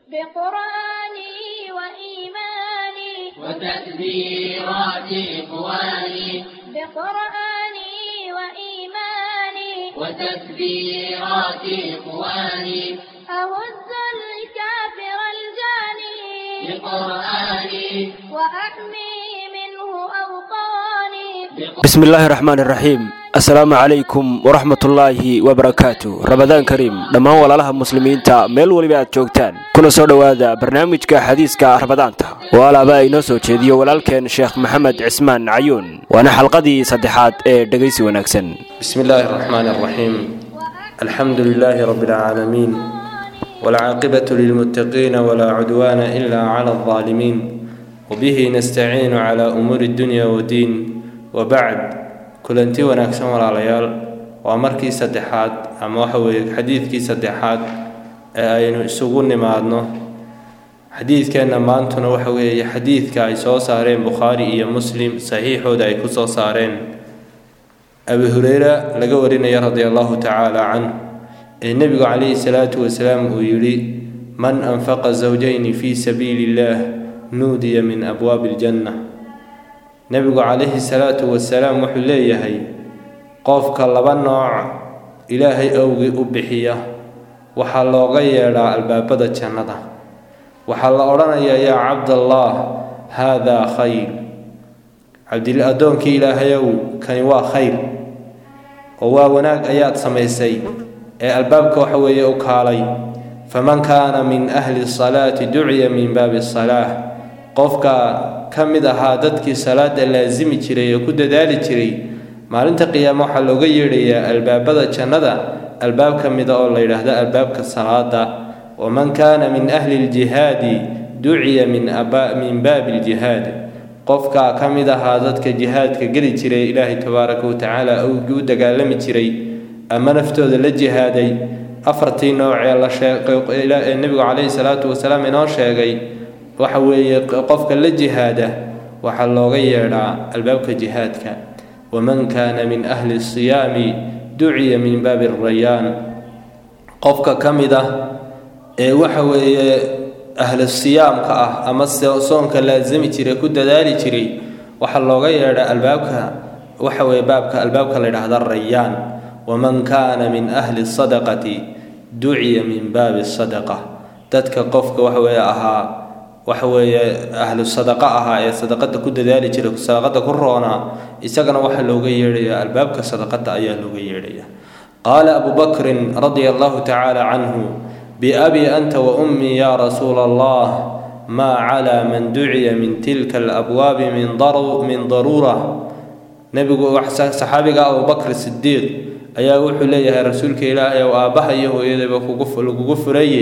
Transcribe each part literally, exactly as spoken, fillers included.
بقرآني وإيماني وتكبيرات إخواني بقرآني وإيماني وتكبيرات إخواني أهز الكافر الجاني بقرآني وأحمي منه أوطاني بسم الله الرحمن الرحيم السلام عليكم ورحمة الله وبركاته رمضان كريم دمان walaalaha muslimiinta meel waliba aad joogtaan kuna soo dhawaada barnaamijka xadiiska Ramadaanta walaaba inoo soo jeediyo walaalkeen Sheekh Maxamed Cismaan Cayuun waana xalqadii saddexaad ee dhageysi wanaagsan بسم الله الرحمن الرحيم الحمد لله رب العالمين والعاقبة للمتقين ولا عدوان إلا على الظالمين وبه نستعين على أمور الدنيا والدين وبعد كلنتي wanaagsan walaalayaal waa markii saddexaad ama waxa weeye xadiidkii saddexaad ee aynu isugu nimaadno xadiidkeena maantuna waxa weeye xadiidka ay soo saareen Bukhari iyo Muslim saxiixooda ay ku soo saareen Abu Hurayra laga warinayo radiyallahu ta'ala anhu ee nabiga kaleey salaatu wasalaam uu yiri man anfaqa zawjayn fi sabilillah nudiya min abwabil jannah nabigu kaleey salaatu wasalaam wuxuu leeyahay qofka laba nooc ilaahay awgi u bixiya waxa looga yeeraa albaabada jannada waxa la oranayaa ya abdullah hada khayr abdil adoonki ilaahay kan waa khayr oo waa wanaag ayaad samaysay ee albaabka waxa weeye u kaalay faman kaana min ahli salati du'iya min baabi salah qofka kamid aha dadkii salaada laazimi jiray oo ku dadaali jiray maalinta qiyaamo waxa looga yeerayaa albaabada jannada albaab kamid oo la yiraahdo albaabka salaada waman kaana min ahli aljihad du'iya min aba min baabi aljihad qofka kamid aha dadka jihadka gali jiray ilaahay tabaaraka wa taala oo u dagaalami jiray ama naftooda la jihaaday afartii nooc ee la sheegay ilaahay nabiga kaleey salaatu wasalaam inoo sheegay waxa weeye qofka la jihaada waxa looga yeeraa albaabka jihadka waman kaana min ahli siyami du'iya min baabi ar-rayyan qofka kamida ee waxa weeye ahli siyamka ah ama soonka laazimi jiray ku dadaali jiray waxa looga yeeraa albaabka waxa weeye baabka albaabka la yiraahdo ar-rayyan waman kaana min ahli sadaqati du'iya min baabi as-sadaqah dadka qofka waxa weeye ahaa waxa weeye ahlu sadaqa aha ee sadaqada ku dadaali jiray sadaqada ku roona isagana waxa looga yeerayaa albaabka sadaqada ayaa looga yeerayaa qala Abu Bakr radiyallahu ta'ala anhu bi abi anta wa ummi ya rasul Allah ma ala man du'iya min tilka al-abwab min daru min darura nabigu waxa saxaabiga Abu Bakr Siddiq ayaa wuxuu leeyahay rasuulka Ilaahay oo aabaha iyo hooyadaba kugu kugu furayay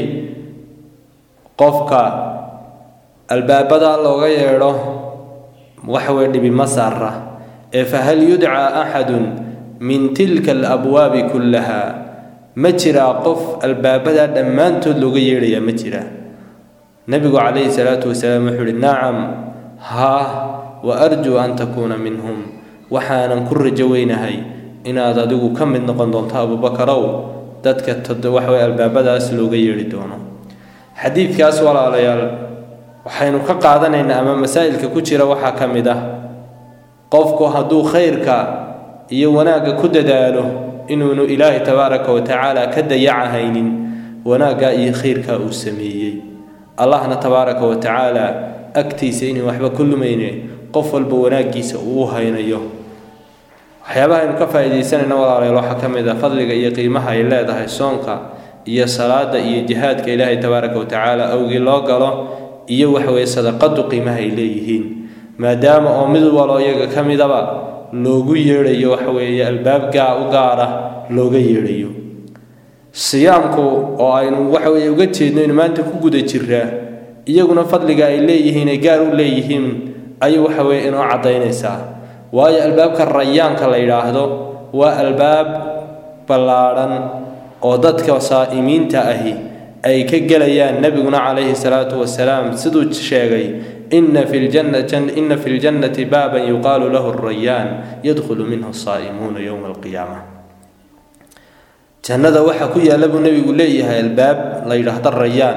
qofka albaabada looga yeero waxa way dhibi masarra ee fahal yud'a ahadun min tilka alabwaab kullaha majra qof albaabada dhamaantood looga yeeraya majra nabigu kaleey salaatu wasalaam wuxuu na'am ha wa arju an takuna minhum waxaanan ku rajaweynahay inaad adigu ka mid noqon doonto Abu Bakrow dadka todo waxa way albaabadaas looga yeeri doono xadiidkaas walaalayaal waxaynu ka qaadanaynaa ama masaa'ilka ku jira waxa kamid ah qofku haduu khayrka iyo wanaaga ku dadaalo inuu ilaahay tabaaraka wa taala ka dayacaynin wanaaga iyo khayrka uu sameeyay allahna tabaaraka wa taala agtiisa inuu waxba kullumayne qof walba wanaagiisa uu haynayo waxyaabaha aynu ka faa'iideysanayna walaalayaal waxa kamid ah fadliga iyo qiimaha ay leedahay soonka iyo salaada iyo jihaadka ilaahay tabaaraka wa taala awgi loo galo iyo waxa way sadaqadu qiimaha ay leeyihiin maadaama oo mid walo iyaga kamidaba loogu yeerayo waxa weeye albaabka u gaara looga yeerayo siyaamku oo aynu waxa weeye uga jeedno in maanta ku guda jiraa iyaguna fadliga ay leeyihiin ay gaar u leeyihiin ay waxa weeye inoo cadeynaysaa waayo albaabka rayaanka la yiraahdo waa albaab balaaran oo dadka saa'imiinta ahi ay ka galayaan nabiguna kaleey salaatu wasalaam sidoo sheegay inna fil jannati inna fil jannati baban yuqalu lahu ar-rayyan yadkhulu minhu as-sa'imun yawm al-qiyamah jannada waxa ku yaala buu nabigu leeyahay albaab la yiraahdo rayyan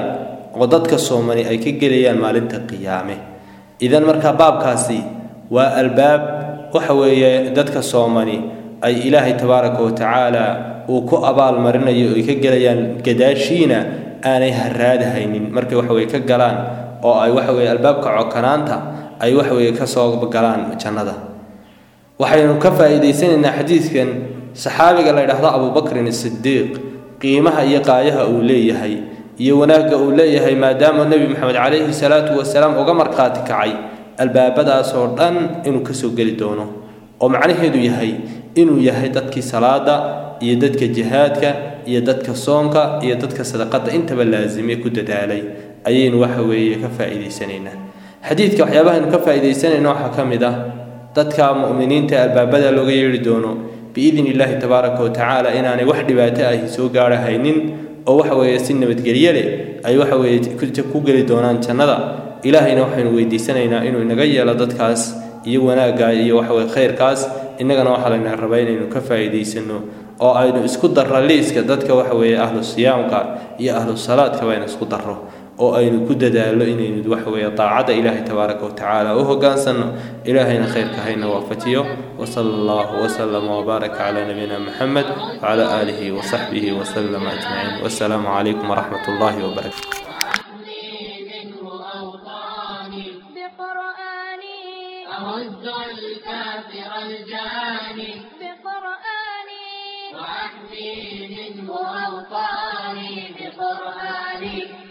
oo dadka soomani ay ka gelayaan maalinta qiyaame idan marka baabkaasi waa albaab waxa weeye dadka soomani ay ilaahay tabaaraka wa tacaala uu ku abaal marinayo ay ka gelayaan gadaashiina aanay haraadahaynin markay waxa weeye ka galaan oo ay waxa weeye albaabka cokanaanta ay waxa weeye ka soo galaan jannada waxaynu ka faa'iideysanaynaa xadiiskan saxaabiga la yiraahdo Abu Bakr as-Siddiq qiimaha iyo qaayaha uu leeyahay iyo wanaagga uu leeyahay maadaama Nabi Maxamed calayhi salaatu wasalaam uga marqaati kacay albaabadaas oo dhan inuu ka soo gali doono oo macnaheedu yahay inuu yahay dadkii salaada iyo dadka jihaadka iyo dadka soonka iyo dadka sadaqada intaba laazimay ku dadaalay ayaynu waxa weeye ka faa'iideysanaynaa xadiidka waxyaabaha aynu ka faa'iideysanayno waxa kamid ah dadka mu'miniinta albaabada looga yeeri doono biidin Ilaahi tabaaraka wa tacaala inaanay wax dhibaato ah soo gaarahaynin oo waxa weeye si nabadgelyo leh ay waxa weeye ku gali doonaan jannada ilaahayna waxaynu weydiisanaynaa inuu inaga yeelo dadkaas iyo wanaaga iyo waxa weeye khayrkaas inagana waxa layna rabaa inaynu ka faa'iideysano oo aynu isku darro liiska dadka waxa weeye ahlu siyaamka iyo ahlu salaadka bayna isku darro oo aynu ku dadaalo inaynu waxa weeye taacada ilaahay tabaaraka wa tacaala oo hogaansano ilaahayna khayrka hayna waafajiyo wa sallallahu wa sallama wa baraka ala nabiyina muhammad wa ala alihi wa sahbihi wa sallama ajma'in wassalamu alaykum wa rahmatullahi wa barakatuh أهز الكافر الجاني بقرآني وأحمي منه أوطاني بقرآني